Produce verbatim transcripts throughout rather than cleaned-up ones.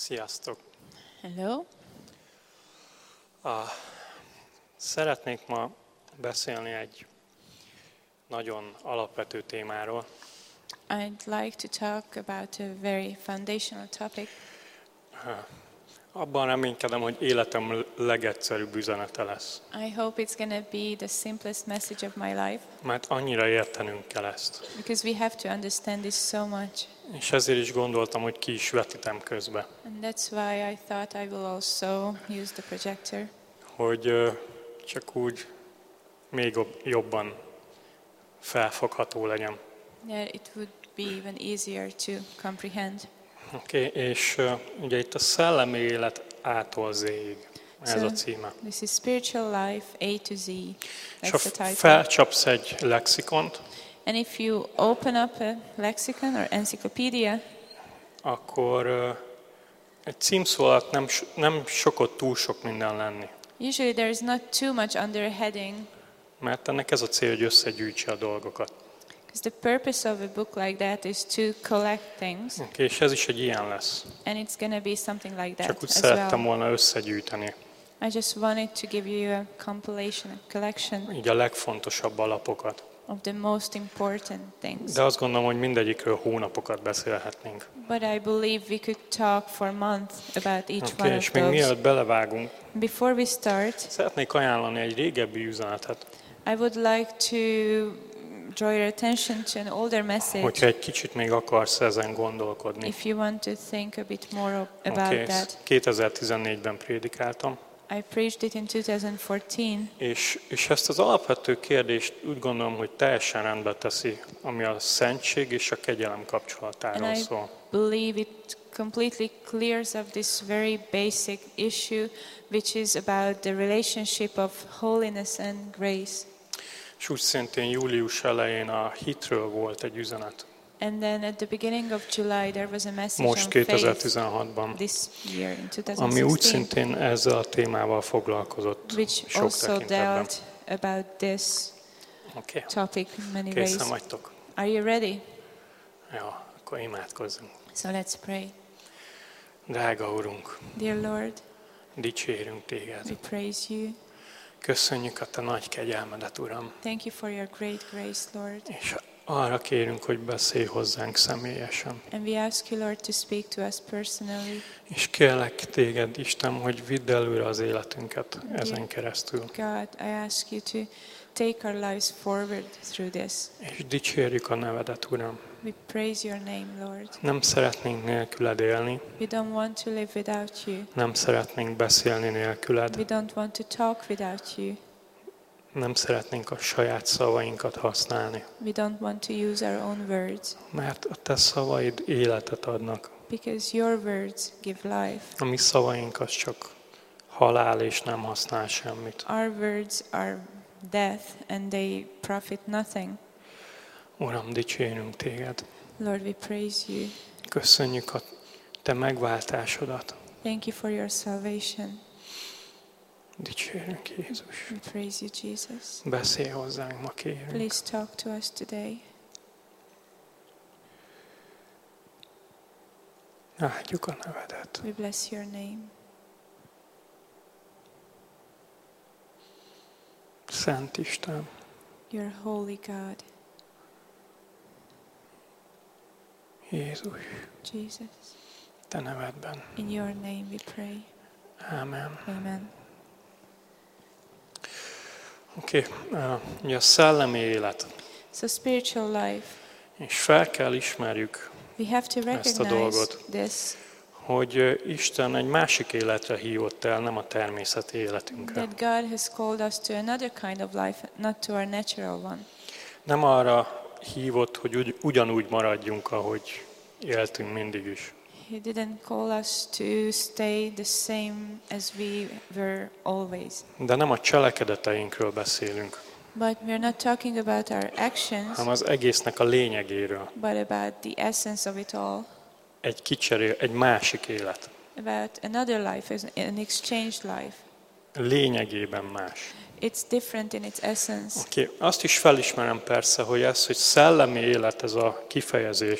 Sziasztok! Hello. Uh, szeretnék ma beszélni egy nagyon alapvető témáról. I'd like to talk about a very foundational topic. Uh, abban reménykedem, hogy életem legegyszerűbb üzenete lesz. I hope it's going to be the simplest message of my life, Mert annyira értenünk kell ezt. because we have to understand this so much. És ezért is gondoltam, hogy ki is vetítem közbe. And that's why I thought I will also use the projector, Hogy uh, csak úgy még jobban felfogható legyen. that it would be even easier to comprehend. Oké, okay, és uh, ugye itt a szellemi élet A-tól Z-ig. Ez So, a címe. This is Spiritual Life A to Z. És That's ha the title. felcsapsz egy lexikont, And if you open up a lexicon or encyclopedia, akkor uh, egy címszó alatt nem, nem sokot túl sok minden lenni. usually there is not too much under a heading, Mert ennek ez a cél, hogy összegyűjtse a dolgokat. because the purpose of a book like that is to collect things, Okay, és ez is egy ilyen lesz. and it's going to be something like that Csak úgy as szerettem well. volna összegyűjteni. I just wanted to give you a compilation, a collection Így a legfontosabb alapokat. of the most important things. De azt gondolom, hogy mindegyikről hónapokat beszélhetnénk. But I believe we could talk for months about each Okay, one és of még those. mielőtt belevágunk, Before we start, szeretnék ajánlani egy régebbi üzenetet, I would like to draw your attention to an older message, hogyha egy kicsit még akarsz ezen gondolkodni. if you want to think a bit more about Okay, that. kétezer-tizennégyben prédikáltam, I preached it in two thousand fourteen, és, és ezt az alapvető kérdést úgy gondolom, hogy teljesen rendbe teszi, ami a szentség és a kegyelem kapcsolatáról And I- szól. believe it completely clears up this very basic issue, which is about the relationship of holiness and grace. És úgy szintén július elején a hitről volt egy üzenet, And then at the beginning of July there was a message most on faith kétezer-tizenhatban, this year in ami úgy twenty sixteen, szintén ezzel a témával foglalkozott which sok also tekintetben. dealt about this Oké, topic in many készen ways. vagytok? Are you ready? Jó, akkor imádkozzunk. So let's pray. Drága Urunk, Dear Lord, dicsérünk Téged. we praise you. Köszönjük a Te nagy kegyelmedet, Uram, Thank you for your great grace, Lord. és arra kérünk, hogy beszélj hozzánk személyesen. And we ask you, Lord, to speak to us personally. És kérlek Téged, Isten, hogy vidd előre az életünket ezen keresztül. God, I ask you to take our lives forward through this. És dicsérjük a nevedet, Uram. We praise your name, Lord. Nem szeretnénk nélküled élni, We don't want to live without you. nem szeretnénk beszélni nélküled, We don't want to talk without you. nem szeretnénk a saját szavainkat használni, We don't want to use our own words, mert a Te szavaid életet adnak. because your words give life. A mi szavaink az csak halál és nem használ semmit. Our words are death and they profit nothing. Uram, dicsérünk Téged. Lord, we praise you. Köszönjük a Te megváltásodat. Thank you for your salvation. Dicsérünk Jézus. We praise you, Jesus. Beszélj hozzánk, ma kérünk. Please talk to us today. Áldjuk a nevedet. We bless your name. Szent Isten, You're holy God. Jézus, Jesus. Te nevedben. In your name we pray. Ámen. Amen. Oké, okay. Ugye a szellemi élet, So spiritual life, és fel kell ismerjük, we have to Ezt a recognize dolgot. this, hogy Isten egy másik életre hívott el, nem a természeti életünkre. that God has called us to another kind of life, not to our natural one. Nem arra hívott, hogy ugy, ugyanúgy maradjunk, ahogy éltünk mindig is. He didn't call us to stay the same as we were always. De nem a cselekedeteinkről beszélünk, But we're not talking about our actions, hanem az egésznek a lényegéről. but about the essence of it all. Egy kicserél, egy másik élet. About another life, an exchanged life. Lényegében más. It's different in its essence. Okay. Azt is felismerem persze, hogy ez, hogy szellemi élet, ez a kifejezés,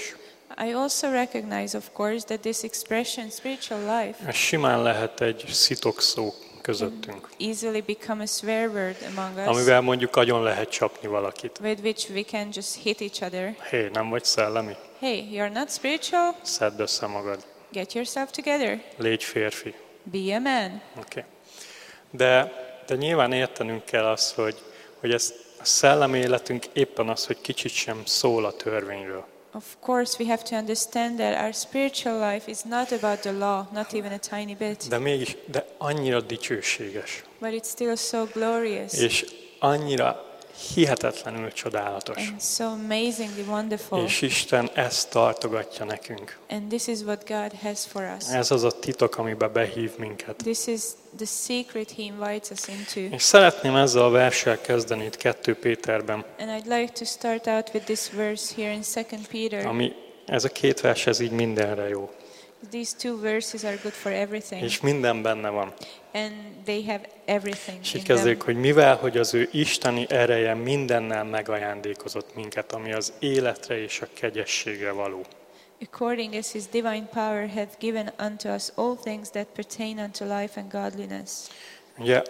I also recognize, of course, that this expression, spiritual life, ez simán lehet egy szitokszó közöttünk, easily become a swear word among us, amivel mondjuk agyon lehet csapni valakit. with which we can just hit each other. Hé, nem vagy szellemi? Hey, you're not spiritual? Szedd össze magad. Get yourself together. Légy férfi. Be a man. Okay. De, de nyilván értenünk kell azt, hogy, hogy ez a szellemi életünk éppen az, hogy kicsit sem szól a törvényről. Of course, we have to understand that our spiritual life is not about the law, not even a tiny bit, De mégis, de annyira dicsőséges. but it's still so glorious És annyira hihetetlenül csodálatos. and so amazingly wonderful. És Isten ezt tartogatja nekünk. And this is what God has for us. Ez az a titok, amiben behív minket. This is the secret He invites us into. És szeretném ezzel a verssel kezdeni itt kettő Péterben, And I'd like to start out with this verse here in Second Peter. ami ez a két vers, ez így mindenre jó. These two verses are good for everything, És minden benne van. and they have everything És in így them. kezdődik, hogy mivel, hogy az ő isteni ereje mindennel megajándékozott minket, ami az életre és a kegyességre való. According as His divine power hath given unto us all things that pertain unto life and godliness. Ugye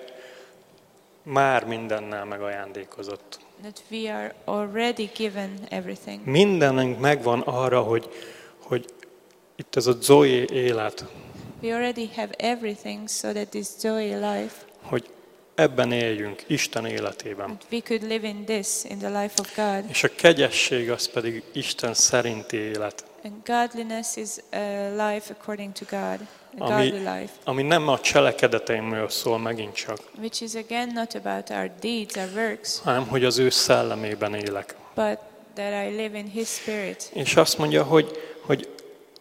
már mindennel megajándékozott. That we are already given everything. Mindenünk megvan arra, hogy, hogy itt ez a Zoe élet, We already have everything so that this Zoe life, hogy ebben éljünk, Isten életében. that we could live in this, in the life of God. És a kegyesség az pedig Isten szerinti élet, And godliness is a life according to God, a Ami- godly life, ami nem a cselekedeteimről szól megint csak, which is again not about our deeds, our works, hanem hogy az ő szellemében élek. but that I live in His Spirit. És azt mondja, hogy, hogy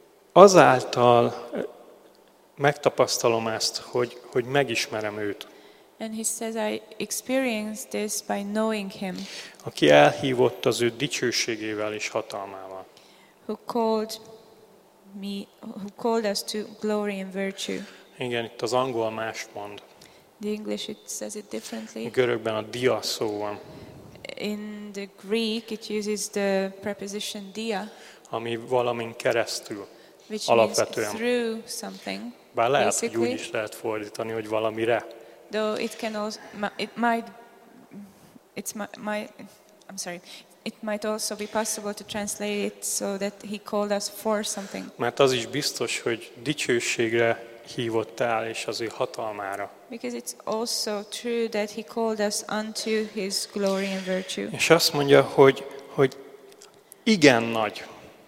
azáltal megtapasztalom ezt, hogy, hogy megismerem őt, And He says, I experienced this by knowing Him, aki elhívott az ő dicsőségével és hatalmával. who called me, who called us to glory and virtue. Igen, itt az angol más mond. The English, it says it differently. Görögben a dia szó van, In the Greek, it uses the preposition dia, ami valamin keresztül. which Alapvetően. means through something. Bár lehet, hogy Basically. úgy is lehet fordítani, hogy valamire. Though it can also, it might, it's my, my, I'm sorry, it might also be possible to translate it so that He called us for something. Mert az is biztos, hogy dicsőségre hívott el, és az ő hatalmára. Because it's also true that He called us unto His glory and virtue. És azt mondja, hogy, hogy igen nagy,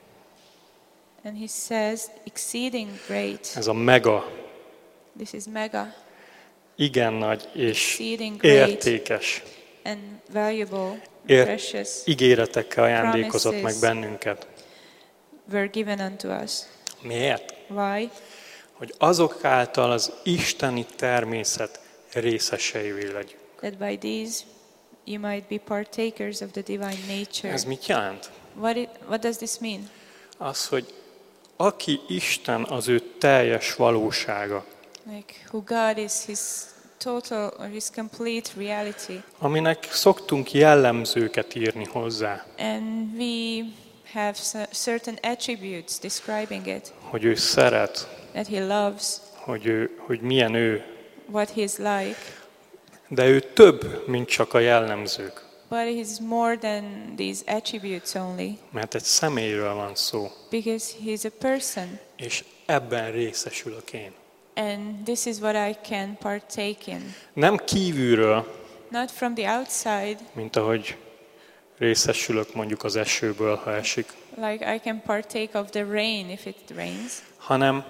And He says, exceeding great. ez a mega, This is mega, igen nagy és exceeding great értékes and valuable, Ért- precious, ígéretekkel ajándékozott meg promises. bennünket. were given unto us. Miért? Why? Hogy azok által az isteni természet részeseivé legyünk. That by these you might be partakers of the divine nature. Ez mit jelent? What, it, what does this mean? Az, hogy aki Isten, az ő teljes valósága, Like who God is, His total or His complete reality. aminek szoktunk jellemzőket írni hozzá, And we have cer- certain attributes describing it. hogy ő szeret, That He loves, hogy, ő, hogy milyen ő, what He is like. de ő több, mint csak a jellemzők, But He's more than these attributes only. mert egy személyről van szó, Because He's a person. és ebben részesülök én. And this is what I can partake in. Nem kívülről, Not from the outside, mint ahogy részesülök mondjuk az esőből, ha esik, like I can partake of the rain if it rains, hanem,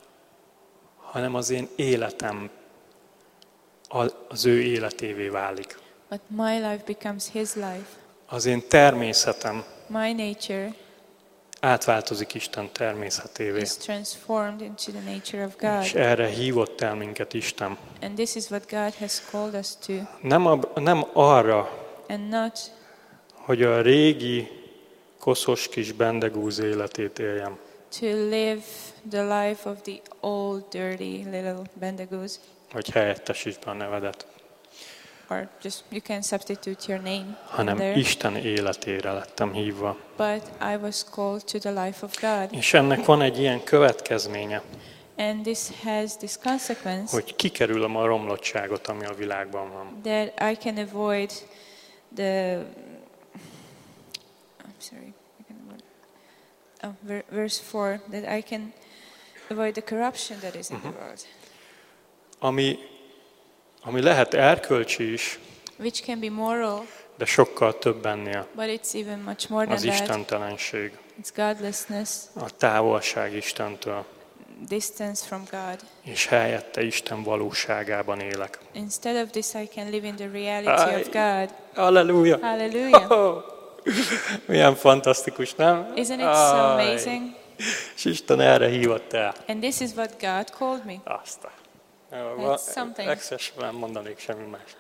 hanem az én életem a- az ő életévé válik. but my life becomes His life. Az én természetem My nature átváltozik Isten természetévé. is transformed into the nature of És God. erre hívott el minket Isten. And this is what God has called us to. Nem, ab, nem arra, And not hogy a régi, koszos kis bendegúz életét éljem, to live the life of the old, dirty little bendegoos, hogy helyettesítsd be a nevedet, or just you can substitute your name hanem there. Isten életére lettem hívva. But I was called to the life of God. És ennek van egy ilyen következménye, And this has this consequence hogy kikerülöm a romlottságot, ami a világban van. that I can avoid the I'm sorry, I can avoid, oh, ver- verse four, that I can avoid the corruption that is in Uh-huh. the world, Ami, ami lehet erkölcsi is, which can be moral, de sokkal több ennél. but it's even much more than Az that. istentelenség, It's godlessness, a távolság Istentől, distance from God. és helyette Isten valóságában élek. Instead of this, I can live in the reality of God. Halleluja! Hallelujah! Oh, milyen fantasztikus, nem? Isn't it so Aj, amazing? és Isten erre hívott el. And this is what God called me. Azt a... That's something. Legszes nem mondanék semmi más.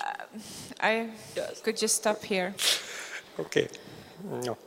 I could just stop here. Oké. Okay. Jó.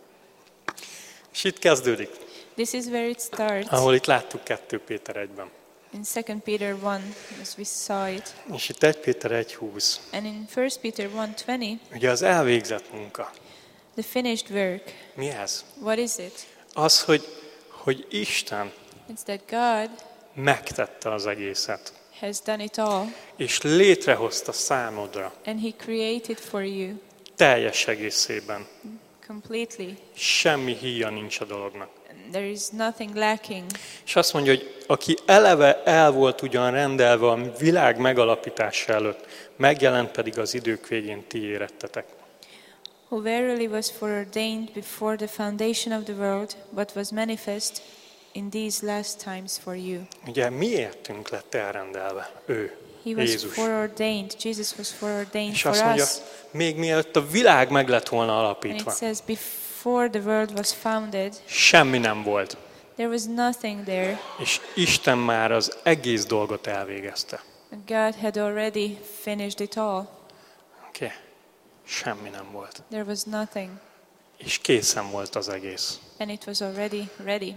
És itt kezdődik, This is where it starts. ahol itt láttuk kettő Péter egyben. In Second Peter one, as we saw it. És itt egy Péter egy húsz. And in First Peter one twenty, Ugye az elvégzett munka. the finished work. Mi ez? What is it? Az, hogy, hogy Isten It's that God megtette az egészet, has done it all, és létrehozta számodra and He created for you teljes egészében. completely. Semmi híja nincs a dolognak. There is nothing lacking. És azt mondja, hogy aki eleve el volt ugyan rendelve a világ megalapítása előtt, megjelent pedig az idők végén ti érettetek. Who verily was foreordained before the foundation of the world, but was manifest in these last times for you. Ugye miértünk lett elrendelve? Ő, He was Jézus. foreordained. Jesus was foreordained És for azt mondja, us. még mielőtt a világ meg lett volna And alapítva, it says, before the world was founded, semmi nem volt. there was nothing there. És Isten már az egész dolgot elvégezte. God had already finished it all. Oké? Okay. Semmi nem volt. There was nothing. És készen volt az egész. And it was already ready.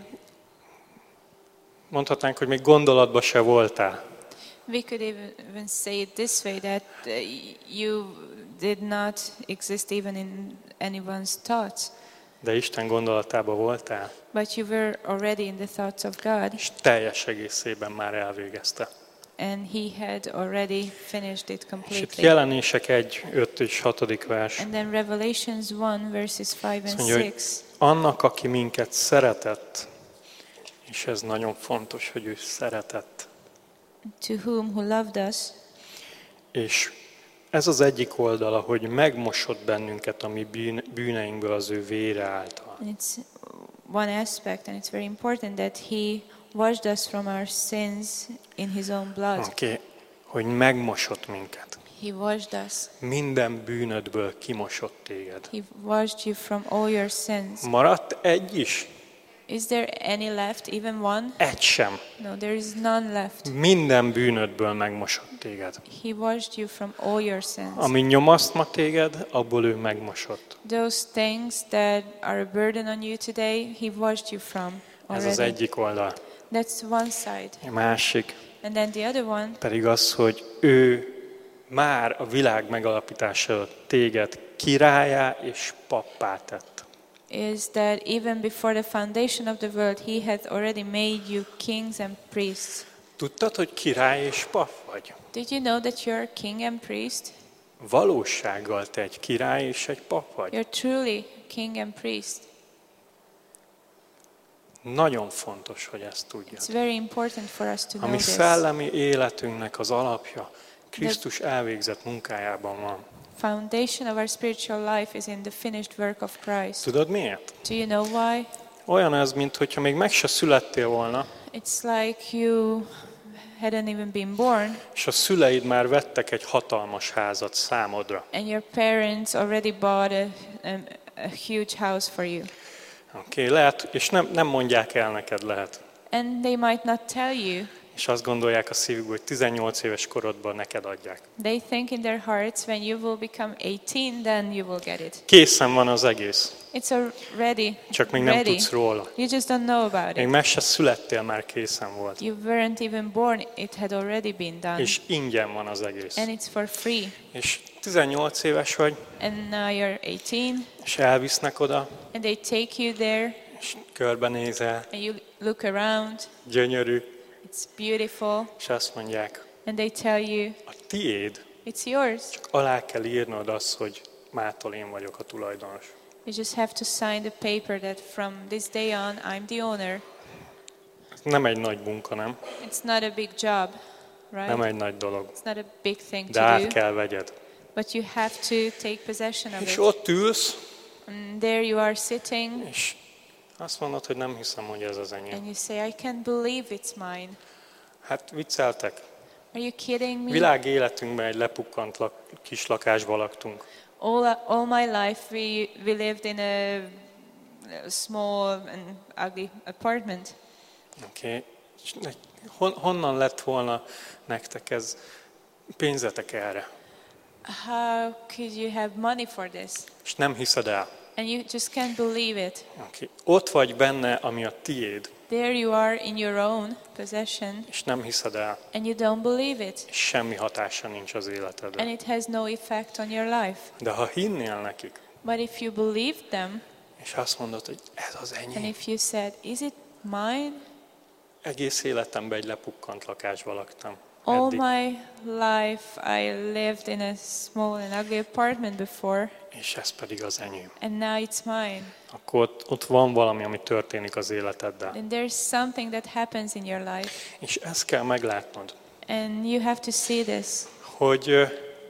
Mondhatnánk, hogy még gondolatban se voltál. We could even, even say it this way, that uh, you did not exist even in anyone's thoughts. De Isten gondolatában voltál, But you were already in the thoughts of God, és teljes egészében már elvégezte. and He had already finished it És itt completely. Jelenések egy, öt és hatodik vers. And then Revelations one, verses five Azt and mondja, hogy six. annak, aki minket szeretett, és ez nagyon fontos, hogy ő szeretett. To whom who loved us, És ez az egyik oldala, hogy megmosott bennünket a mi bűn- bűneinkből az ő vére által. and it's one aspect, and it's very important that He washed us from our sins in His own blood. Oké, okay. Hogy megmosott minket. He washed us. Minden bűnödből kimosott téged. He washed you from all your sins. Maradt egy is? Is there any left, even one? Egy sem. No, there is none left. Minden bűnödből megmosott téged. He washed you from all your sins. Ami nyomaszt ma téged, abból ő megmosott. Those things that are a burden on you today, He washed you from Ez az already. egyik oldal. That's one side. A másik And then the other one pedig az, hogy ő már a világ megalapítása előtt téged királyá és pappá tett. is that even before the foundation of the world, He had already made you kings and priests. Tudtad, hogy király és pap vagy? Did you know that you're a king and priest? Valósággal te egy király és egy pap vagy. You're truly king and priest. Nagyon fontos, hogy ezt tudjad. It's very important for us to A know mi this. szellemi életünknek az alapja Krisztus elvégzett munkájában van. Foundation of our spiritual life is in the finished work of Christ. Tudod miért? Do you know why? Olyan ez, mintha még meg se születtél volna, It's like you hadn't even been born, és a szüleid már vettek egy hatalmas házat számodra. and your parents already bought a, a, a huge house for you. Oké, okay, lehet, és nem, nem mondják el neked, lehet. And they might not tell you, És azt gondolják a szívükből, hogy tizennyolc éves korodban neked adják. They think in their hearts, when you will become eighteen, then you will get it. Készen van az egész, It's already csak még nem ready. tudsz róla. You just don't know about Még it. meg se születtél, már készen volt. You weren't even born, it had already been done. És ingyen van az egész. And it's for free. És tizennyolc éves vagy, And now you're eighteen, és elvisznek oda, and they take you there, és körbenézel, and you look around, gyönyörű, it's beautiful, és azt mondják, and they tell you, a tiéd, it's yours. csak alá kell írnod azt, hogy mától én vagyok a tulajdonos. You just have to sign the paper that from this day on, I'm the owner. Ez nem egy nagy munka, nem? It's not a big job, right? Nem egy nagy dolog. It's not a big thing De to át do, kell vegyed. but you have to take possession of És it. ott ülsz, And there you are sitting, és azt mondod, hogy nem hiszem, hogy ez az enyém. and you say, I can't believe it's mine. Hát vicceltek. Are you kidding me? Világ életünkben egy lepukkant lak, kis lakásba laktunk. All, all my life we, we lived in a, a small and ugly apartment. Okay. És ne- hon, honnan lett volna nektek ez pénzetek erre? How could you have money for this? És nem hiszed el. And you just can't believe it. Okay. Ott vagy benne, ami a tiéd, There you are in your own possession, és nem hiszed el. and you don't believe it. És semmi hatása nincs az életedre. And it has no effect on your life. De ha hinnél nekik, But if you believe them, és azt mondod, hogy ez az and enyém, if you said, is it mine? egész életemben egy lepukkant lakásba laktam. All Eddig. my life I lived in a small and ugly apartment before, És ez pedig az enyém. and now it's mine. Akkor ott, ott van valami, ami történik az életeddel. And there's something that happens in your life. És ezt kell meglátnod, And you have to see this. hogy, ö,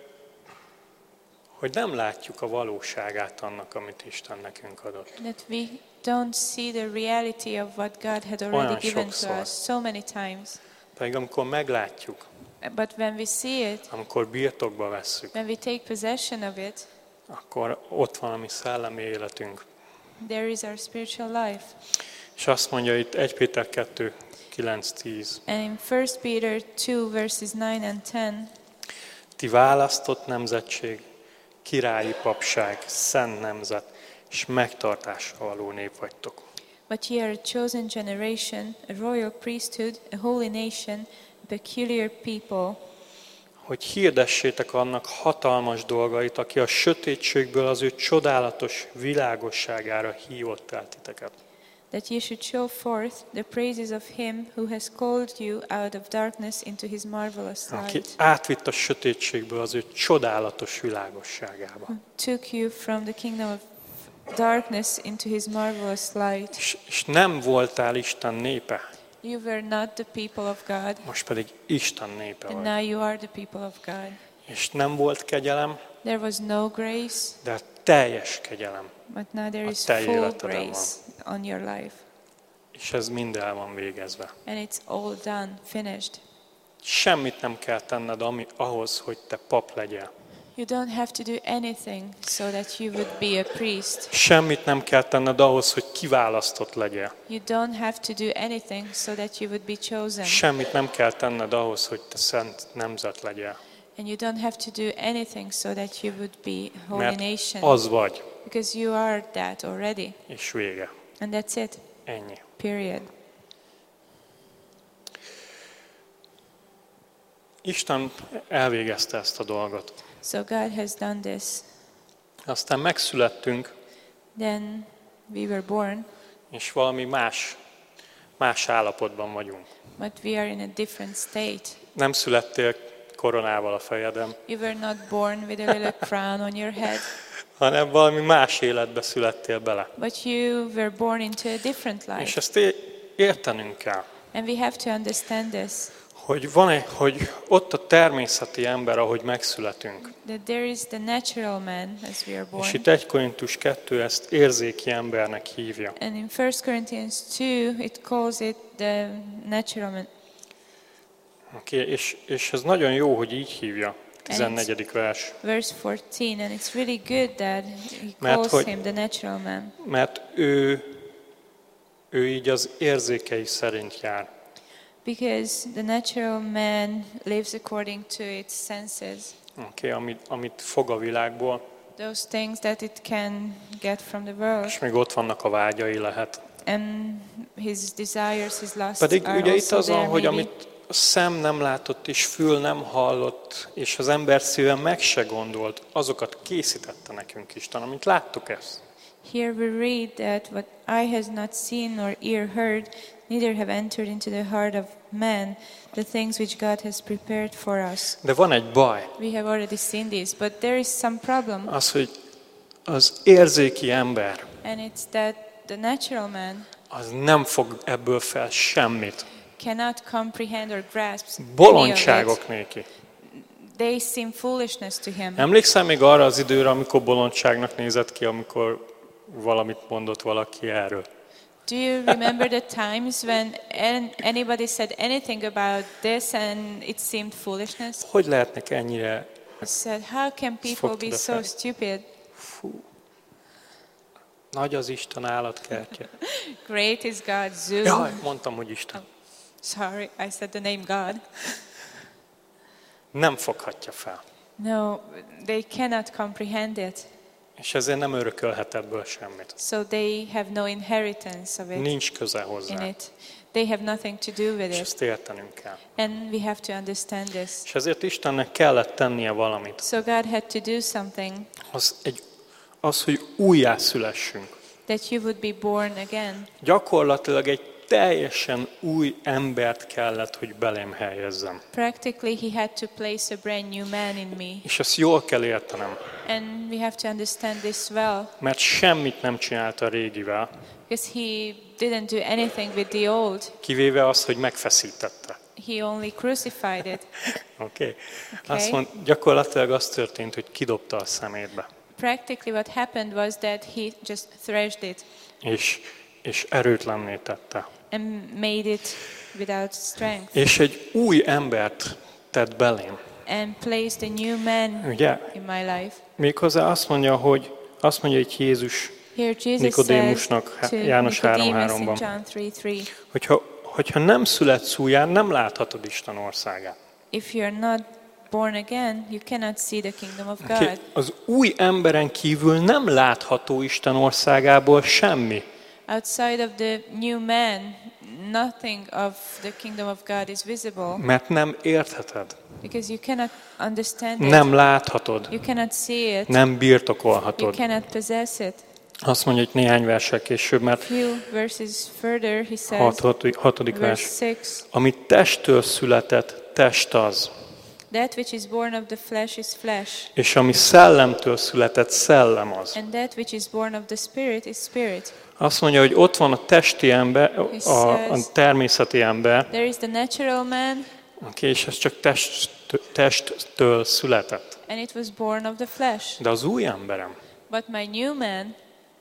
hogy nem látjuk a valóságát annak, amit Isten nekünk adott. That we don't see the reality of what God had already Olyan given to sokszor. us so many times. Pedig amikor meglátjuk, But when we see it, amikor birtokba vesszük, when we take possession of it, akkor ott van a mi szellemi életünk. there is our spiritual life. És azt mondja itt egy Péter kettő, kilenc, tíz. And in First Peter two, verses nine and ten, Ti választott nemzetség, királyi papság, szent nemzet, és megtartásra való nép vagytok. but ye are a chosen generation, a royal priesthood, a holy nation, a peculiar people, Hogy hirdessétek annak hatalmas dolgait, aki a sötétségből az ő csodálatos világosságára hívott el titeket. that ye should show forth the praises of him who has called you out of darkness into his marvelous Aki light, átvitt a sötétségből az ő csodálatos világosságába. took you from the kingdom of darkness into his marvelous light. És, és nem voltál Isten népe, You were not the people of God, most pedig Isten népe and vagy. now you are the people of God. És nem volt kegyelem, There was no grace, de teljes kegyelem. but now there A is te full életeden grace on your life. És ez mind el van végezve. And it's all done, finished. Semmit nem kell tenned ami, ahhoz, hogy te pap legyél. You don't have to do anything so that you would be a priest. Semmit nem kell tenned ahhoz, hogy kiválasztott legyél. You don't have to do anything so that you would be chosen. Semmit nem kell tenned ahhoz, hogy te szent nemzet legyél. And you don't have to do anything so that you would be a holy Mert nation. az vagy, Because you are that already. és vége. And that's it. Ennyi. Period. Isten elvégezte ezt a dolgot. So God has done this. Aztán megszülettünk, Then we were born, és valami más, más állapotban vagyunk. but we are in a different state. Nem születtél koronával a fejeden, You were not born with a little crown on your head, hanem valami más életbe születtél bele. but you were born into a different És life. ezt é- értenünk kell, And we have to understand this, hogy van egy, hogy ott a természeti ember, ahogy megszületünk. that there is the natural man as we are És born. itt egy Korintus kettő ezt érzéki embernek hívja. And in First Corinthians two, it calls it the natural man. Okay, és, és ez nagyon jó, hogy így hívja. tizennegyedik vers. Verse fourteen, and it's really good that he Mert calls hogy- him the natural man. Mert ő, ő így az érzékei szerint jár. Because the natural man lives according to its senses. Okay, amit, amit fog a világból, Those things that it can get from the world. és még ott vannak a vágyai lehet. And his desires, his lusts Pedig are ugye itt also az van, there hogy maybe. amit a szem nem látott és fül nem hallott, és az ember szíve meg se gondolt, azokat készítette nekünk Isten, amit láttuk ezt. Here we read that what eye has not seen nor ear heard, neither have entered into the heart of man, the things which God has prepared for us. De van egy baj, We have already seen this, but there is some problem, az, hogy az érzéki ember, and it's that the natural man az nem fog ebből fel semmit. cannot comprehend or grasp any of Bolondságok it. néki. They seem foolishness to him. Emlékszel még arra az időre, amikor bolondságnak nézett ki, amikor valamit mondott valaki erről? Do you remember the times when an- anybody said anything about this and it seemed foolishness? Hogy lehetnek ennyire? He said, how can people fogtad be a so fejed. stupid? Fú. Nagy az Isten állatkertje. Great is God's zoo. Jaj, mondtam, hogy Isten. Sorry, I said the name God. Nem foghatja fel. No, they cannot comprehend it. És ezért nem örökölhet ebből semmit. So they have no inheritance of it Nincs köze in hozzá. it. They have nothing to do with És it. ezt értenünk kell. And we have to understand this. És ezért Istennek kellett tennie valamit. So God had to do something Az, egy, az hogy újjászülessünk. that you would be born again. Gyakorlatilag egy teljesen új embert kellett, hogy belém helyezzem. Practically, he had to place a brand new man in me. És ezt jól kell értenem, And we have to understand this well, mert semmit nem csinált a régivel, because he didn't do anything with the old. kivéve azt, hogy megfeszítette. He only crucified it. Oké? Okay? Okay. Azt mond, gyakorlatilag az történt, hogy kidobta a szemétbe. Practically what happened was that he just thrashed it És, és erőtlenné tette. and made it without strength És egy új embert tett belém. and placed a new man Ugye? in my life. Méghozzá azt mondja, hogy azt mondja itt Jézus, Here Jesus says Nikodémusnak, to János három Nicodemus in háromban, John three three, hogyha, hogyha nem születsz újján, nem láthatod Isten országát. if you're not born again, you cannot see the kingdom of Okay. God. Az új emberen kívül nem látható Isten országából semmi. Outside of the new man, nothing of the kingdom of God is visible, Mert nem értheted, because you cannot understand it. nem láthatod, You cannot see it. nem You birtokolhatod. cannot possess it. Azt mondja, hogy néhány versek később, mert Few verses further, he says, hat, hatodik, hatodik verse vers. six, Ami testtől született, test az. that which is born of the flesh is flesh, És ami szellemtől született, szellem az. and that which is born of the spirit is spirit. Azt mondja, hogy ott van a testi ember, a, a természeti ember, There is the natural man, okay, és ez csak test, testtől született. and it was born of the flesh. De az új emberem, But my new man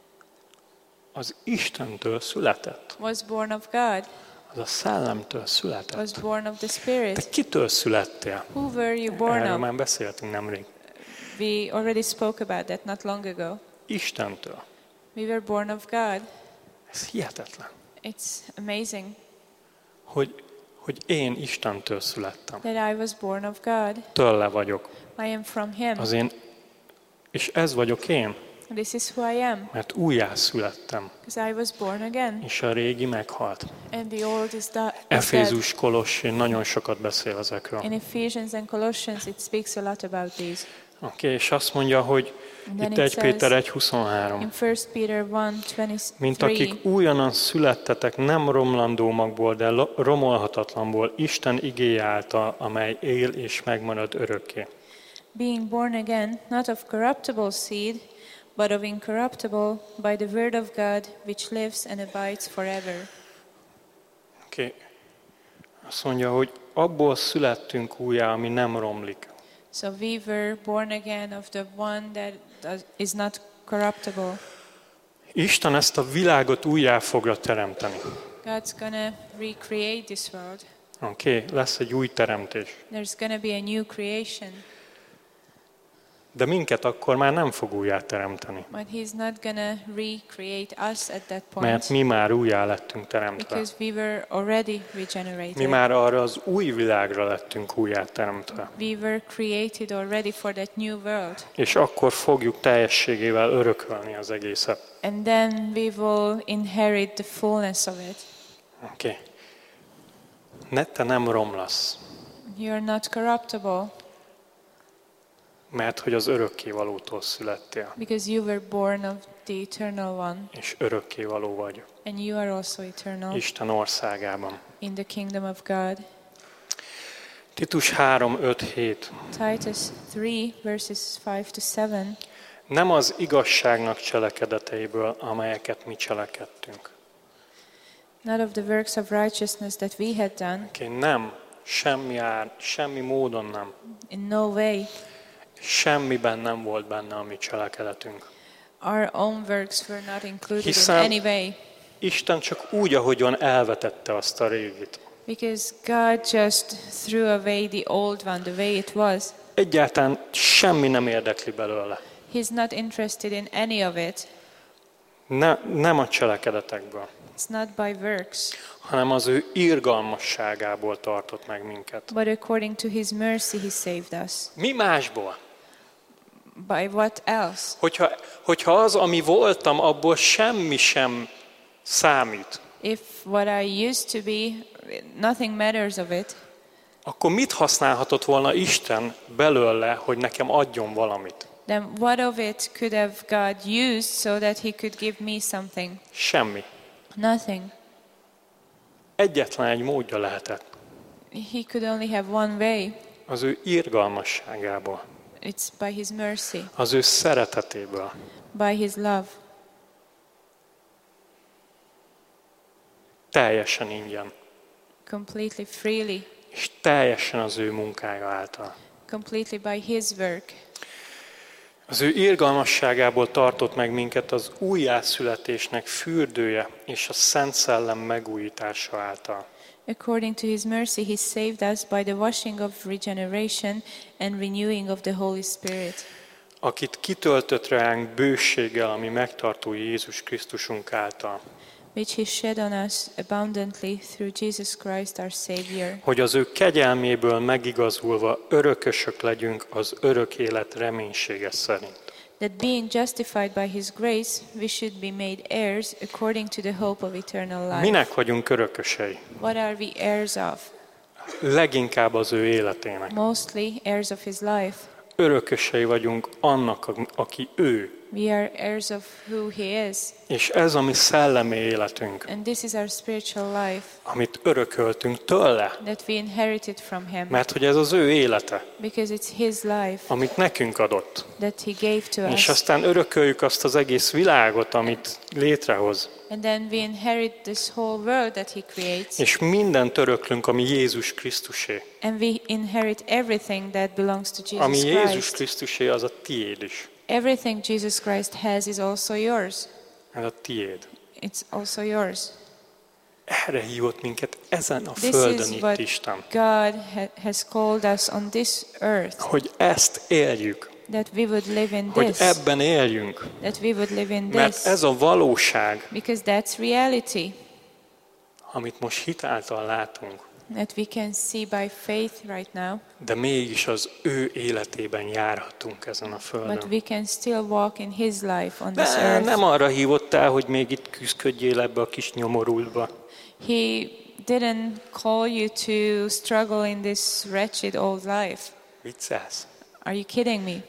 az Istentől született. was born of God, Az a szellemtől született. was born of the Te spirit. kitől születtél? Who were you born Erről of? már beszéltünk nemrég. We already spoke about that not long ago. Istentől. We were born of God. Ez hihetetlen. It's amazing Hogy, hogy én Istentől születtem. that I was born of God. Tőle vagyok. I am from Him. Az én, és ez vagyok én, This is who I am, mert újjá születtem, because I was born again, és a régi meghalt. and the old is, da- is dead. Efézus, Kolossi nagyon sokat beszél ezekről. In Ephesians and Colossians, it speaks a lot about these. Oké, okay, és azt mondja, hogy And then itt it egy Péter says egy huszonhárom. in First Peter one Mint twenty-three, akik újonnan születtetek, nem romlandó magból, de lo- romolhatatlanból, Isten igéje által, amely él és megmarad örökké. being born again, not of corruptible seed, but of incorruptible, by the word of God, which lives and abides forever. Oké. Okay. Azt mondja, hogy abból születtünk újjá, ami nem romlik. So we were born again of the one that does, is not corruptible. Isten ezt a világot újjá fogja teremteni. God's gonna recreate this world. Oké, okay. Lesz egy új teremtés. There's gonna be a new creation. De minket akkor már nem fog újjáteremteni. But he's not gonna recreate us at that Mert point. mi már újjá lettünk teremtve. Because we were already regenerated. Mi már arra az új világra lettünk újjáteremtve. We were created already for that new world. És akkor fogjuk teljességével örökölni az egészet. And then we will inherit the fullness of it. Oké. Okay. Ne, te nem romlasz, You're not corruptible mert hogy az örökkévalótól születtél, because you were born of the eternal one. és örökkévaló vagy And you are also eternal Isten országában. in the kingdom of God. Titus három, öt, hét. Titus three verses five to seven. Nem az igazságnak cselekedeteiből, amelyeket mi cselekedtünk. Not of the works of righteousness that we had done. Oké, okay, nem, semmi ár, semmi módon nem. In no way. Semmiben nem volt benne a mi cselekedetünk. Our own works were not included Hiszen in any way. Isten csak úgy, ahogyan elvetette azt a régit. Because God just threw away the old one the way it was. Egyáltalán semmi nem érdekli belőle. He's not interested in any of it. Ne, nem a cselekedetekből, It's not by works, hanem az ő irgalmasságából tartott meg minket. but according to his mercy he saved us. Mi másból? By what else? Hogyha, hogyha az, ami voltam, abból semmi sem számít, If what I used to be, nothing matters of it, akkor mit használhatott volna Isten belőle, hogy nekem adjon valamit? then what of it could have God used so that he could give me something? Semmi. Nothing. Egyetlen egy módja lehetett. He could only have one way. Az ő irgalmasságából, It's by his mercy, az ő szeretetéből. by his love. Teljesen ingyen. Completely freely, És teljesen az ő munkája által. completely by his work. Az ő irgalmasságából tartott meg minket az újjászületésnek fürdője és a Szent Szellem megújítása által. According to his mercy, he saved us by the washing of regeneration and renewing of the Holy Spirit, Akit kitöltött ránk bőséggel, ami megtartó Jézus Krisztusunk által. which he shed on us abundantly through Jesus Christ our Savior, Hogy az ő kegyelméből megigazulva örökösök legyünk az örök élet reménysége szerint. that being justified by his grace, we should be made heirs according to the hope of eternal life. Minek vagyunk örökösei? What are we heirs of? Leginkább az ő életének. Mostly heirs of his life. Örökösei vagyunk annak, aki ő. We are heirs of who he is. És ez a mi szellemi életünk, And this is our spiritual life amit örököltünk tőle. that we inherited from him. Mert hogy ez az ő élete, Because it's his life amit nekünk adott. that he gave to És us. aztán örököljük azt az egész világot, amit létrehoz. And then we inherit this whole world that he creates. És mindent öröklünk, ami Jézus Krisztusé. And we inherit everything that belongs to Ami Jesus Jézus Christ. Krisztusé, az a tiéd is. Everything Jesus Christ has is also yours. Ez a tiéd. It's also yours. Erre hívott minket ezen a This földön is itt what Isten. God ha- has called us on this earth, Hogy ezt éljük. that we would live in Hogy this, ebben éljünk. that we would live in Mert this, ez a valóság, because that's reality amit most hitáltal látunk, that we can see by faith right now, de mégis az ő életében járhatunk ezen a but földön. we can still walk in his life on this De earth. nem arra hívott el, hogy még itt küzdködjél ebbe a kis nyomorultba. He didn't call you to struggle in this wretched old life. Viccelsz? Are you kidding me?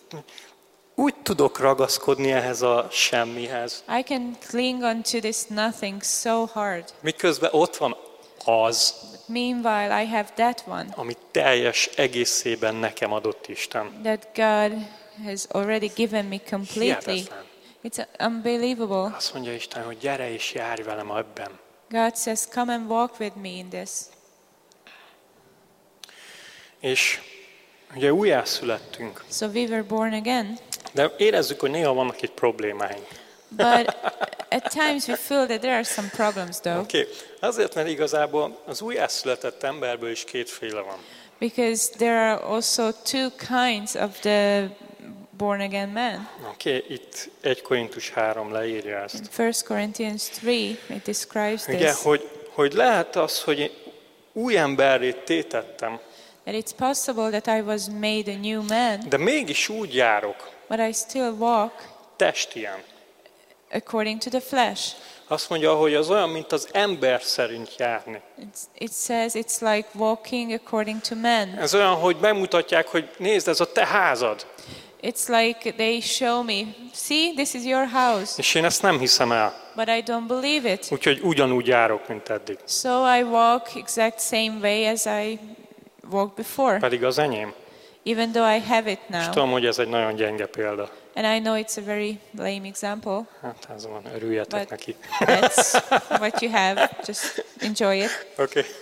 Úgy tudok ragaszkodni ehhez a semmihez, I can cling on to this nothing so hard. miközben ott van az, But meanwhile, I have that one amit teljes egészében nekem adott Isten. that God has already given me completely. Hihetetlen. It's unbelievable. Azt mondja Isten, hogy gyere és járj velem ebben. God says, come and walk with me in this. És ugye újjászülettünk, So we were born again, de érezzük, hogy néha vannak itt problémáink. but at times we feel that there are some problems though, Oké, okay. Azért, mert igazából az újjászületett emberből is kétféle van. because there are also two kinds of the born again man. Oké, okay, itt egy Korintus három leírja ezt. In First Corinthians three, it describes Ugye, this. hogy, hogy lehet az, hogy én új emberré tétettem, That it's possible that I was made a new man, de mégis úgy járok, but I still walk testien. according to the flesh. Azt mondja, hogy az olyan, mint az ember szerint járni. It's, it says it's like walking according to men. Ez olyan, hogy bemutatják, hogy nézd, ez a te házad. It's like they show me, see, this is your house, És én ezt nem hiszem el. but I don't believe it. Úgyhogy ugyanúgy járok, mint eddig. So I walk exact same way as I walked before, Pedig az enyém. even though I have it És now. tudom, hogy ez egy nagyon gyenge példa. And I know it's a very lame example, Hát ez van, örüljetek But- neki. that's what you have, just enjoy it. Oké. Okay.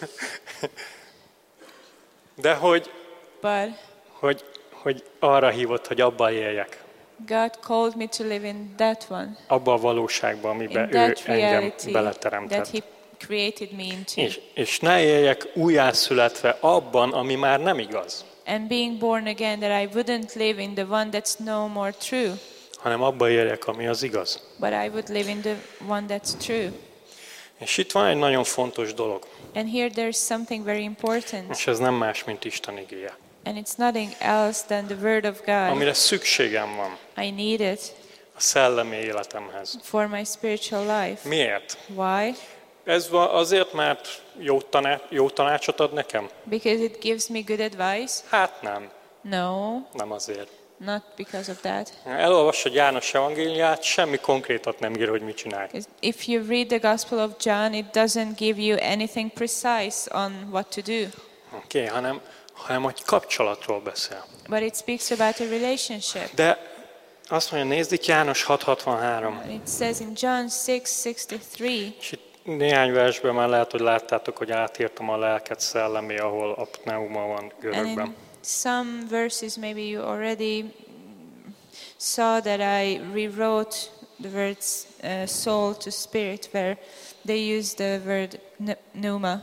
De hogy, But hogy, hogy arra hívott, hogy abba éljek. God called me to live in that one, Abba a valóságban, amiben in ő that engem reality that beleteremtett. He created me into. És, és ne éljek újjászületve abban, ami már nem igaz, And being born again, that I wouldn't live in the one that's no more true, hanem abba éljek, ami az igaz. but I would live in the one that's true. És itt van egy nagyon fontos dolog, And here there's something very important, és ez nem más, mint Isten igéje. and it's nothing else than the Word of God. Amire szükségem van I need it a szellemi életemhez. for my spiritual life. Miért? Why? Ez van azért, mert jó, taná- jó tanácsot ad nekem? Because it gives me good advice? Hát nem, No, nem azért. not because of that. Elolvassad János evangéliát, semmi konkrétat nem ír, hogy mit csinálj. If you read the Gospel of John, it doesn't give you anything precise on what to do, Oké, okay, hanem, hanem egy kapcsolatról beszél. but it speaks about a relationship. De azt mondja, nézd itt János hat hatvanhárom. And it says in John six sixty-three, És itt néhány versben már lehet, hogy láttátok, hogy átírtam a lelket szellemé, ahol a pneuma van and görögben. in some verses maybe you already saw that I rewrote the words uh, soul to spirit, where they use the word n- pneuma.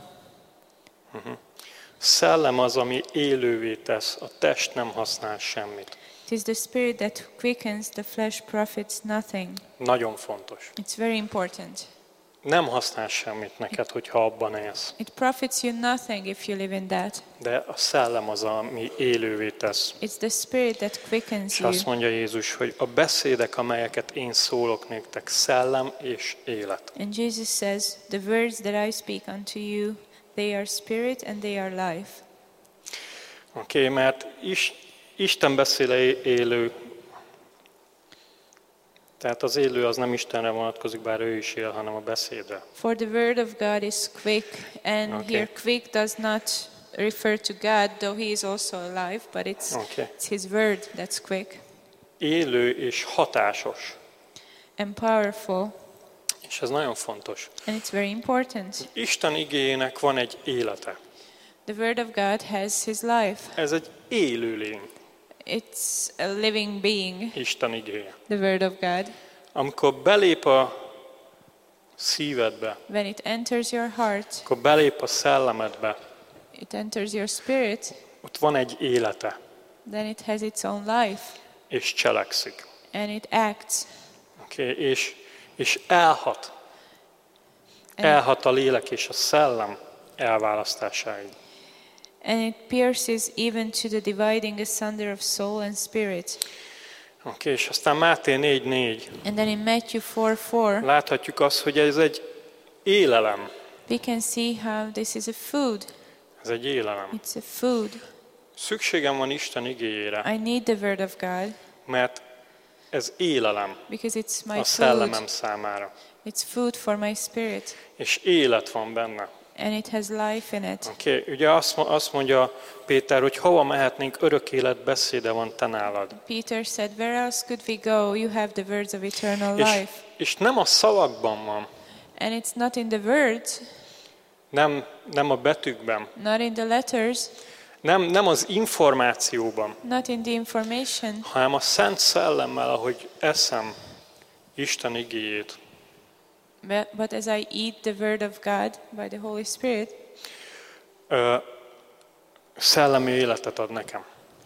Szellem az, ami élővé tesz, a test nem használ semmit. It is the spirit that quickens, the flesh profits nothing. Nagyon fontos. It's very important. Nem használ semmit neked, hogyha abban élsz. It profits you nothing if you live in that. De a szellem az, ami élővé tesz. It's the spirit that quickens És you. azt mondja Jézus, hogy a beszédek, amelyeket én szólok néktek, szellem és élet. And Jesus says, the words that I speak unto you, they are spirit and they are life. Oké, okay, mert is, Isten beszéle élő, tehát az élő az nem Istenre vonatkozik, bár ő is él, hanem a beszédre. For the word of God is quick, and Okay. here quick does not refer to God, though he is also alive, but it's, Okay. it's his word that's quick Élő és hatásos. and powerful, És ez nagyon fontos. and it's very important. Isten igéjének van egy élete. The word of God has his life. Ez egy élő lény, It's a living being, Isten igéje. the word of God. Amikor belép a szívedbe, When it enters your heart, akkor belép a szellemedbe, it enters your spirit, ott van egy élete, then it has its own life, és cselekszik. and it acts. Okay? És, és elhat. Elhat a lélek és a szellem elválasztásáig. And it pierces even to the dividing asunder of soul and spirit. Okay, és aztán Máté négy négy. And then in Matthew four four, Láthatjuk azt, hogy ez egy élelem. we can see how this is a food. Ez egy élelem. It's a food. Szükségem van Isten igéjére, I need the word of God mert ez élelem because it's my a szellemem food. számára. It's food for my spirit. És élet van benne. And it has life in it. Oké, okay. Ugye azt, azt mondja Péter, hogy hova mehetnénk, örök élet beszéde van te nálad. Peter said, where else could we go? You have the words of eternal És, life. és nem a szavakban van, And it's not in the words, nem, nem a betűkben, not in the letters, nem, nem az információban, not in the information, hanem a Szent Szellemmel, ahogy eszem Isten igéjét. but, but as I eat the word of God by the Holy Spirit, Ö, szellemi életet ad nekem.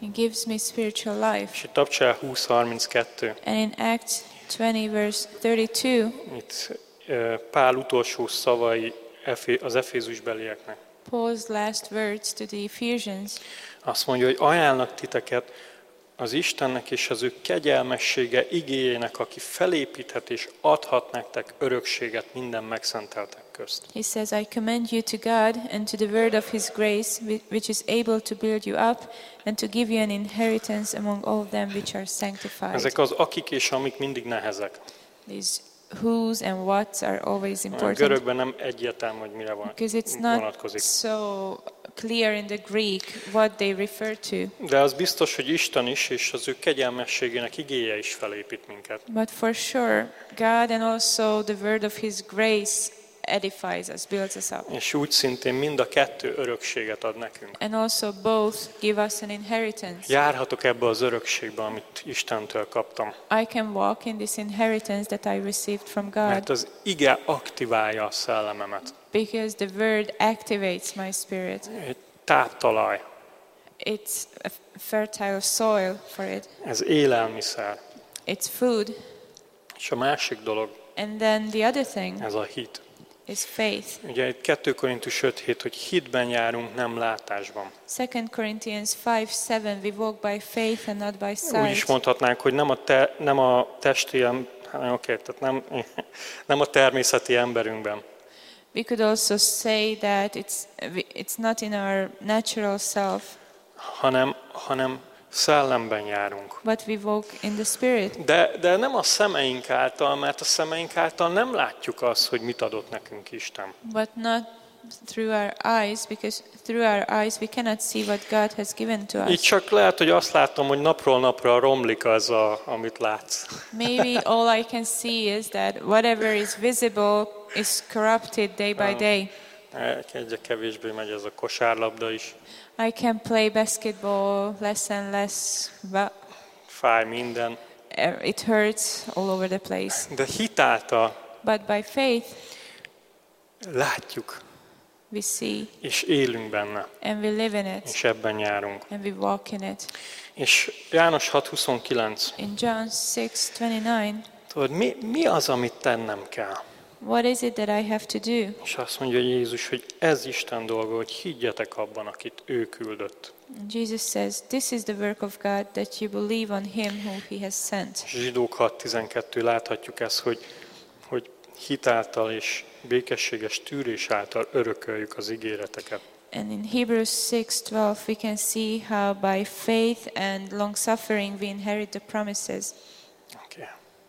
He gives me spiritual life. És itt Abcsel húsz harminckettő. And in Acts twenty verse thirty-two, Itt ö, Pál utolsó szavai Efé- az efézusbelieknek. Paul's last words to the Ephesians. Azt mondja, hogy ajánlnak titeket az Istennek és az ő kegyelmessége igéjének, aki felépíthet és adhat nektek örökséget minden megszenteltek közt. He says, I commend you to God and to the word of his grace, whi- which is able to build you up and to give you an inheritance among all of them which are sanctified. Ezek az akik és amik mindig nehezek. These whos and whats are always A important görögben nem egyértelmű, hogy mire van, because it's not vonatkozik. so clear in the Greek what they refer to. De az biztos, hogy Isten is és az ő kegyelmességének igéje is felépít minket. But for sure, God and also the word of his grace edifies us, builds us up. És úgy szintén mind a kettő örökséget ad nekünk. And also both give us an inheritance. Járhatok ebbe az örökségbe, amit Istentől kaptam. I can walk in this inheritance that I received from Mert God az ige aktiválja a szellememet. because the word activates my spirit. Egy táptalaj, It's a fertile soil for it. ez élelmiszer. It's food. És a másik dolog, And then the other thing ez a hit. is faith. Ugye itt kettő Korintus öt hét, hogy hitben járunk, nem látásban. Second Corinthians five seven, we walk by faith and not by Úgy is sight. mondhatnánk, hogy nem a, te, nem a testi, em- hát, oké, tehát nem, nem a természeti emberünkben, We could also say that it's it's not in our natural self, hanem, hanem szellemben járunk. but we walk in the spirit. De, de nem a szemeink által, mert a szemeink által nem látjuk azt, hogy mit adott nekünk Isten. But not through our eyes, because through our eyes we cannot see what God has given to Így us. csak lehet, hogy azt látom, hogy napról napra romlik az, a, amit látsz. Maybe all I can see is that whatever is visible is corrupted day by day. Egyre kevésbé megy ez a kosárlabda is. I can play basketball less and less, but Fáj minden. it hurts all over the place. De hitáltal But by faith látjuk, we see és élünk benne, and we live in it és ebben járunk. and we walk in it. És János hat huszonkilenc. In John six twenty-nine, Tudod, mi, mi az, amit tennem kell? what is it that I have to do? És azt mondja Jézus, hogy ez Isten dolga, hogy higgyetek abban, akit ő küldött. And Jesus says, this is the work of God, that you believe on him whom he has sent. Zsidók hat tizenkettő láthatjuk ezt, hogy, hogy hitáltal és békességes tűrés által örököljük az ígéreteket. And in Hebrews six twelve, we can see how by faith and long suffering we inherit the promises. Okay.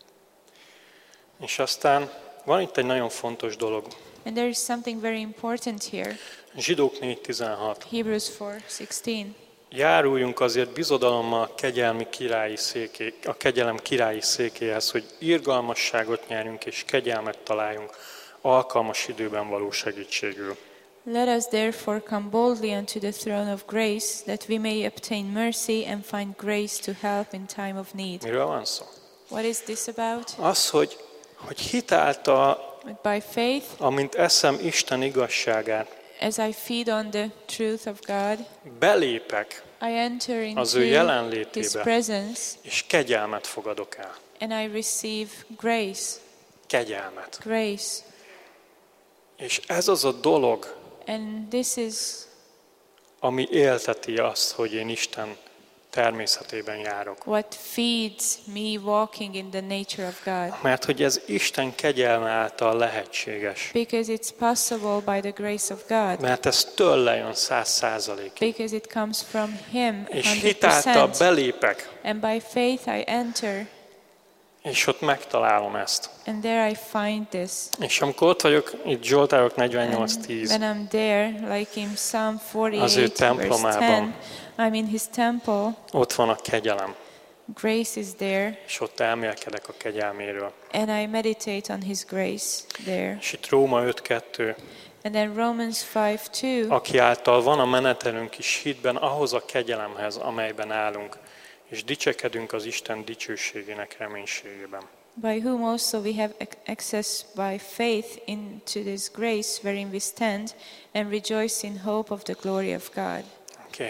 És aztán van itt egy nagyon fontos dolog. And there is something very important here. Zsidók négy tizenhat. Hebrews four sixteen. Járuljunk azért bizodalommal a kegyelmi királyi széké, a kegyelem királyi székéhez, hogy irgalmasságot nyerjünk és kegyelmet találjunk alkalmas időben való segítségül. Let us therefore come boldly unto the throne of grace, that we may obtain mercy and find grace to help in time of need. Miről van szó? What is this about? Az, hogy, hogy hitáltal, But by faith, amint eszem Isten igazságát, as I feed on the truth of God, belépek I enter az ő into His jelenlétébe, presence és kegyelmet fogadok el. and I receive grace. Kegyelmet. Grace. És ez az a dolog, And this is ami élteti azt, hogy én Isten természetében járok. what feeds me walking in the nature of God. Mert hogy ez Isten kegyelme által lehetséges. Because it's possible by the grace of God. Mert ez tőle jön száz százalékig. Because it comes from Him És one hundred hitáltal percent. belépek, And by faith I enter, és ott megtalálom ezt. and there I find this. És amikor ott vagyok, itt Zsoltárok negyvennyolc And tíz, when I'm there, like in Psalm az ő forty-eight, verse templomában, ten, I'm in His temple, ott van a kegyelem, grace is there, és ott elmélkedek a kegyelméről. and I meditate on His grace there. És itt Róma öt kettő, And then Romans five two, aki által van a menetelünk is hitben ahhoz a kegyelemhez, amelyben állunk, és dicsekedünk az Isten dicsőségének reménységében. by whom also we have ac- access by faith into this grace wherein we stand and rejoice in hope of the glory of God. Okay.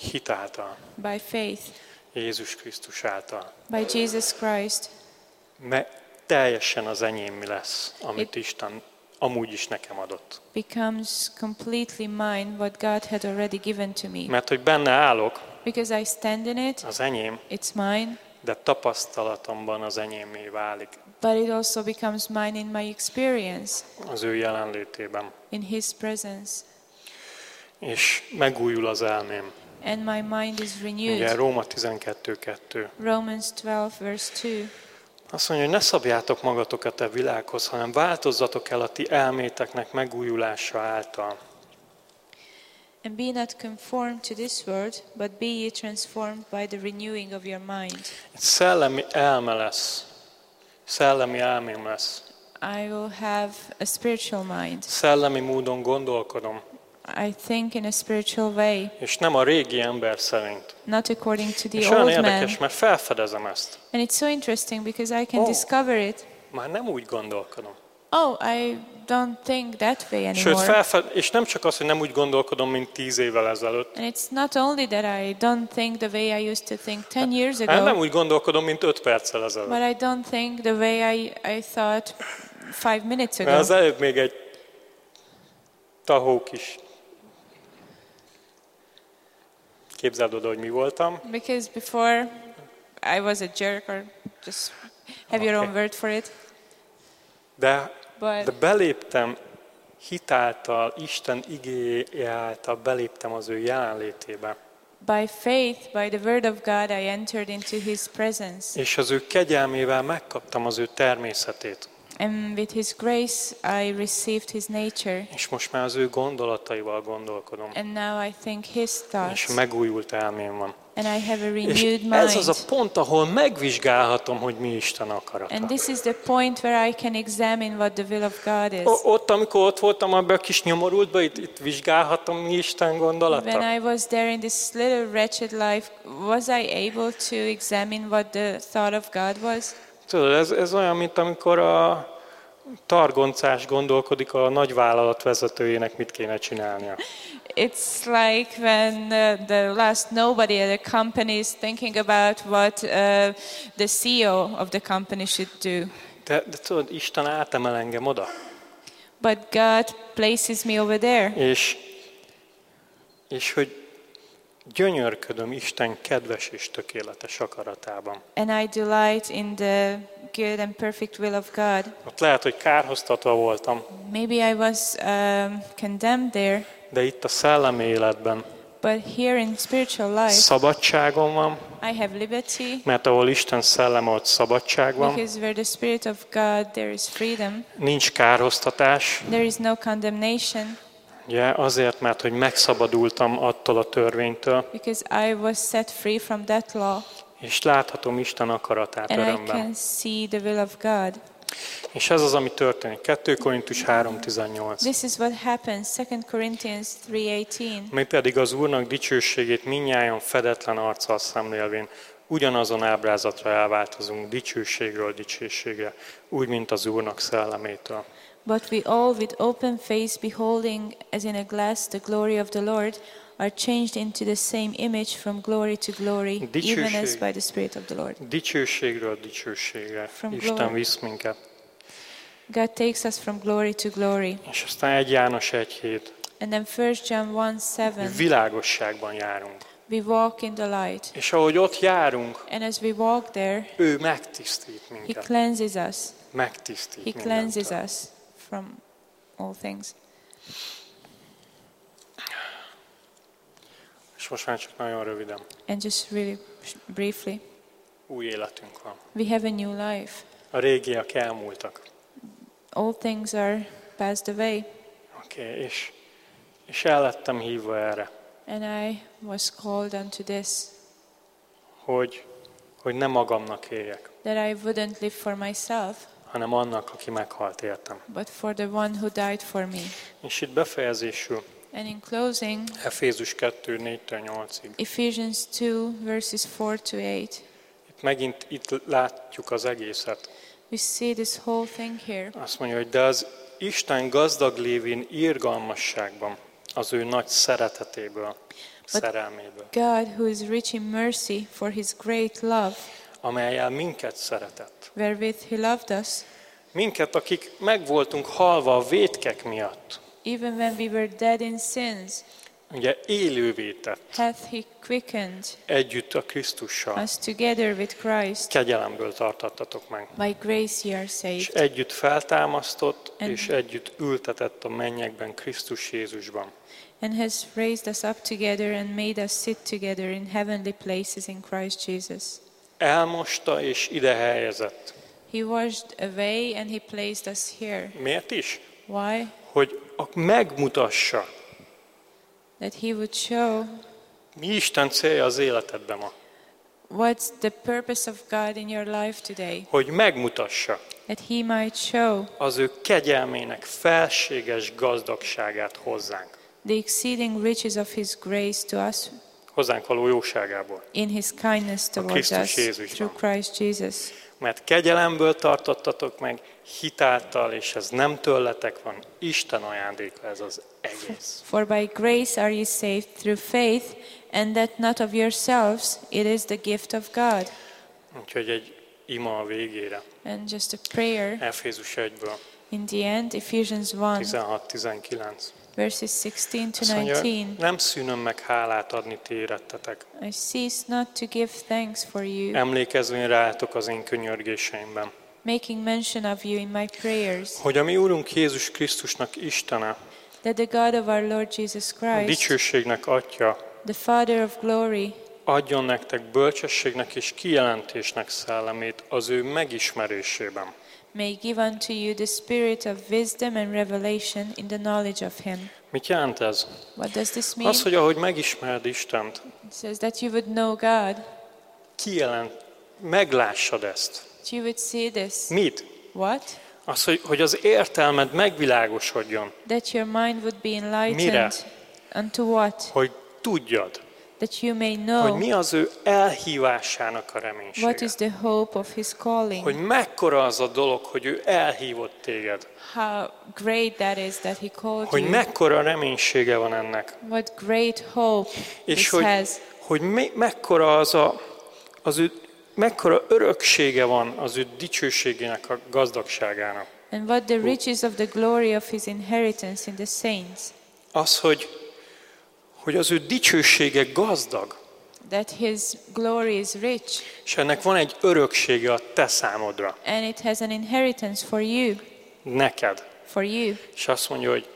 hit által, by faith, Jézus Krisztus által. by Jesus Christ. Mert teljesen az enyémmi lesz, amit Isten amúgy is nekem adott. Becomes completely mine what God had already given to me. Mert hogy benne állok, Because I stand in it, az enyém, it's mine, de tapasztalatomban az enyémé válik but it also becomes mine in my experience, az ő jelenlétében. in His presence. És megújul az elmém. And my mind is Ugye renewed. Róma tizenkettő kettő. Romans twelve verse two. Azt mondja, hogy ne szabjátok magatokat a világhoz, hanem változzatok el a ti elméteknek megújulása által. And be not conformed to this world, but be ye transformed by the renewing of your mind. Egy szellemi elme lesz. Szellemi elmém lesz. I will have a spiritual mind. Szellemi módon gondolkodom, I think in a spiritual way, és nem a régi ember szerint. not according to És the olyan old man. érdekes, mert felfedezem ezt. And it's so interesting because I can Oh. discover it. Már nem úgy gondolkodom. Oh, I don't think that way Sőt, anymore. felfed, és nem csak az, hogy nem úgy gondolkodom, mint tíz évvel ezelőtt. And it's not only that I don't think the way I used to think ten years Hát nem ago, úgy gondolkodom, mint öt perccel ezelőtt. but I don't think the way I, I thought five minutes Mert az ago. előbb még egy tahó kis. Képzeld oda, hogy mi voltam. Because before I was a jerk, or just have your own Okay. word for it. De, But de beléptem hitáltal, Isten igéje által beléptem az ő jelenlétébe. by faith, by the word of God, I entered into His presence. És az ő kegyelmével megkaptam az ő természetét. And with His grace, I received His nature. És most már az ő gondolataival gondolkodom. And now I think His És thoughts. megújult elmém van. And I have a És renewed ez az mind. a pont, ahol megvizsgálhatom, hogy mi Isten akarata. And this is the point where I can examine what the will of God is. O- ott, amikor ott voltam abban a kis nyomorultban, itt, itt vizsgálhatom, mi Isten gondolata. When I was there in this little wretched life, was I able to examine what the thought of God was? Tudod, ez, ez olyan, mint amikor a targoncás gondolkodik a nagyvállalat vezetőjének, mit kéne csinálnia. It's like when uh, the last nobody at a company is thinking about what uh, the C E O of the company should do. De, de tudod, Isten átemel engem oda. But God places me over there. És, és hogy gyönyörködöm Isten kedves és tökéletes akaratában. And I delight in the good and perfect will of God. Ott lehet, hogy kárhoztatva voltam, Maybe I was um, condemned there, de itt a szellemi életben but here in spiritual life, szabadságom van, I have liberty. mert ahol Isten szelleme, ott szabadság van, Because where the Spirit of God, there is freedom. nincs kárhoztatás, There is no condemnation. ugye, azért, mert hogy megszabadultam attól a törvénytől, Because I was set free from that law. és láthatom Isten akaratát And I örömben. can see the will of God. És ez az, ami történik. kettő Korintus három tizennyolc. This is what happens, Second Corinthians three eighteen. Mi pedig az Úrnak dicsőségét mindnyájan fedetlen arccal szemlélvén, ugyanazon ábrázatra elváltozunk dicsőségről dicsőségre, úgy, mint az Úrnak szellemétől. But we all with open face beholding as in a glass the glory of the Lord are changed into the same image from glory to glory, even as Dicsőség. by the Spirit of the Lord. Dicsőségről dicsőségre. From Isten glory. visz minket. God takes us from glory to glory. És aztán egy János egy hét. And then First John one seven, Világosságban járunk. we walk in the light. És ahogy ott járunk, And as we walk there, ő megtisztít He minket. cleanses us. Megtisztít He cleanses mindentől. us from all things. És most már csak nagyon röviden. And just really briefly, Új életünk van. we have a new life. A régiek elmúltak. All things are passed away. Oké, okay, és, és el lettem hívva erre, And I was called unto this, hogy, hogy nem magamnak éljek, that I wouldn't live for myself, hanem annak, aki meghalt értem. but for the one who died for me. És itt befejezésül And in closing, Efézus kettő négytől nyolcig. Ephesians two, verses four to eight, Itt megint itt látjuk az egészet. we see this whole thing here. Azt mondja, hogy de az Isten gazdag lévén irgalmasságban, az ő nagy szeretetéből. szerelméből, God, who is rich in mercy for his great love, amellyel minket szeretett. wherewith he loved us, Minket, akik meg voltunk halva a vétkek miatt, even when we were dead in sins, ugye élővé tett hath he quickened együtt a Krisztussal. us together with Christ. Kegyelemből tartattatok meg. By grace ye are És saved, együtt feltámasztott, And- és együtt ültetett a mennyekben Krisztus Jézusban. and has raised us up together and made us sit together in heavenly places in Christ Jesus. Elmosta és ide helyezett. He washed away and he placed us here. Miért is? Why? Hogy a- megmutassa, That he would show mi Isten célja az életedben ma. what's the purpose of God in your life today. Hogy megmutassa That he might show az ő kegyelmének felséges gazdagságát hozzánk. the exceeding riches of his grace to us Hozzánk való jóságából. in his kindness towards Krisztus us Jézusban. through Christ Jesus. Mert kegyelemből tartottatok meg, hitáltal, és ez nem tőletek van, Isten ajándéka ez az egész. For by grace are ye saved through faith, and that not of yourselves, it is the gift of God. Úgyhogy egy ima a végére. And just a prayer Efézus egyből, in the end, Ephesians one, tizenhat tizenkilenc. verses sixteen to Azt mondja, nineteen. nem szűnöm meg hálát adni ti érettetek. I cease not to give thanks for you, Emlékezvén rátok az én könyörgéseimben. making mention of you in my prayers, Hogy a mi Úrunk Jézus Krisztusnak Istene, that the God of our Lord Jesus a Christ, dicsőségnek Atya, the Father of glory, adjon nektek bölcsességnek és kijelentésnek szellemét az ő megismerésében. may give unto you the spirit of wisdom and revelation in the knowledge of him. Mit jelent ez? What does this mean? Az, hogy ahogy megismered Istent, It says that you would know God, kijelent, meglássad ezt. that you would see this. Mit? What? Az, hogy, hogy az értelmed megvilágosodjon, That your mind would be enlightened. Mire? Unto what? hogy tudjad, That you may hogy know mi az ő elhívásának a what reménysége. is the hope of his calling. Hogy mekkora az a dolog, hogy ő elhívott téged. How great that is that he called Hogy you. mekkora reménysége van ennek. What great hope És this hogy, has. hogy me, mekkora az a, az ő, mekkora öröksége van az ő dicsőségének a gazdagságának. And what the riches of the glory of his inheritance in the saints. Az, hogy, hogy az ő dicsősége gazdag, That his glory is rich. és ennek van egy öröksége a te számodra, And it has an inheritance for you. neked. For you. És azt mondja, hogy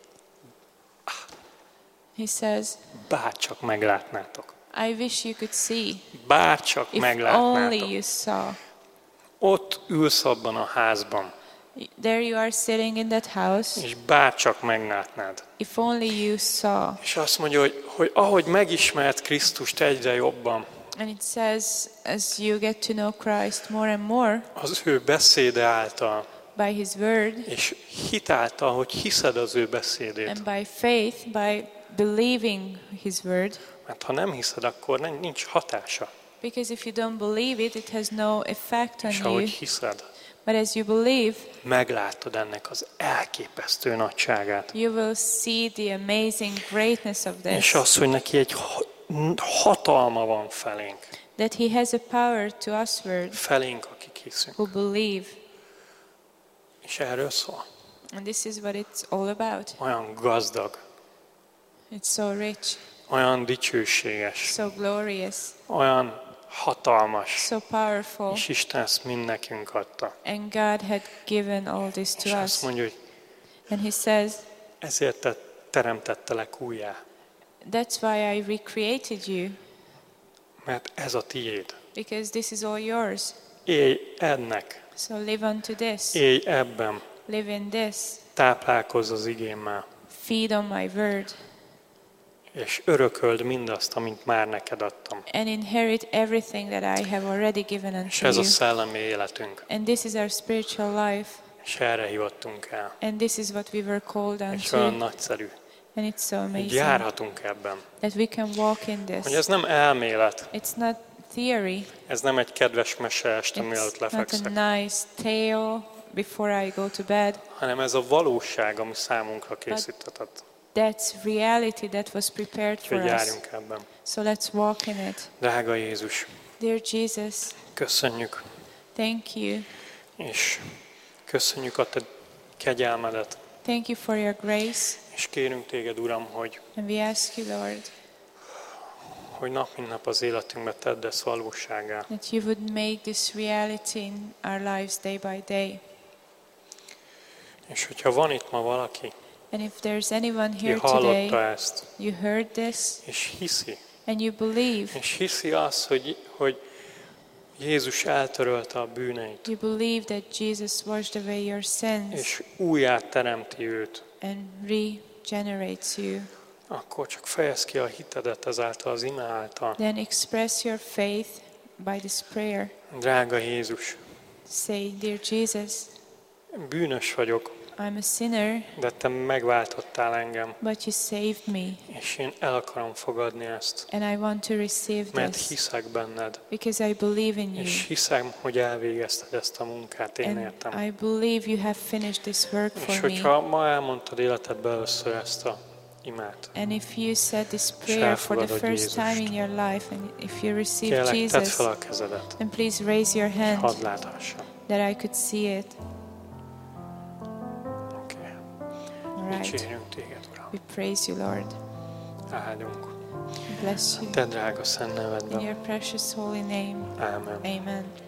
He says, bárcsak meglátnátok. I wish you could see. Bárcsak If only meglátnátok. you saw. Ott ülsz abban a házban, There you are sitting in that house. és bárcsak meglátnád. If only you saw. És azt mondja, hogy, hogy ahogy megismert Krisztust egyre jobban, And it says, as you get to know Christ more and more az ő beszéde által, by his word és hitáltal, hogy hiszed az ő beszédét. and by faith, by believing his word, Mert ha nem hiszed, akkor nem- nincs hatása. because if you don't believe it, it has no effect És on you. ahogy hiszed, But as you believe, meglátod ennek az elképesztő nagyságát. you will see the amazing greatness of És this. az, hogy neki egy ha- hatalma van felénk. That he has a power to usward Felénk, akik hiszünk. who believe. És erről szól. And this is what it's all about. Olyan gazdag, It's so rich, olyan dicsőséges, so glorious, olyan hatalmas. so powerful. És Isten ezt mind nekünk adta. And God had given all this És to azt us. mondja, hogy And he says, ezért te teremtettelek újjá. that's why I recreated you, Mert ez a tiéd. because this is all yours. Élj ennek, So live unto this, élj ebben, live in this, táplálkozz az igémmel, feed on my word, és örököld mindazt, amit már neked adtam. and inherit everything that I have already given És unto ez a you. szellemi életünk. And this is our spiritual life, És erre hivattunk el. and this is what we were called És olyan unto. nagyszerű, And it's so hogy amazing járhatunk ebben. that we can walk in Hogy this. ez nem elmélet, It's not theory. ez nem egy kedves mese este, mielőtt It's not lefekszek, a nice tale before I go to bed. hanem ez a valóság, ami számunkra készítetett. that's reality that was prepared for Úgyhogy us. járjunk ebben. So let's walk in it. Drága Jézus, Dear Jesus, köszönjük, thank you. és köszönjük a Te kegyelmedet, Thank you for your grace. és kérünk Téged, Uram, hogy, And we ask you, Lord, hogy nap mint nap az életünkbe tedd ezt valósággá. that you would make this reality in our lives day by day. És hogyha van itt ma valaki, And if there's anyone ki here hallotta today, ezt, you heard this, és hiszi, and you believe, és hiszi azt, hogy, hogy Jézus eltörölte a bűneit, you believe that Jesus washed away your sins és újjá teremti őt, and regenerates you, akkor csak fejezd ki a hitedet ezáltal az ime által. then express your faith by this prayer. Drága Jézus, Say, dear Jesus, bűnös vagyok, I'm a sinner, de Te megváltottál engem, but you saved me, és én el akarom fogadni ezt, and I want to receive mert this hiszek benned, because I believe in you, és hiszem, hogy elvégezted ezt a munkát, én and értem. I believe you have finished this work És for me. hogyha ma elmondtad életedbe először ezt a imát, And if you said this prayer for the elfogadod first time Jézust, in your life, and if you receive kérlek, tedd Jesus, fel a kezedet, then please raise your hand hadd láthassam. that I could see it. Oké. All right. Dicsérjünk Téged, Uram. We praise you, Lord. Áldunk. Bless you. Te drága szent In nevedben. your precious holy name. Ámen. Amen.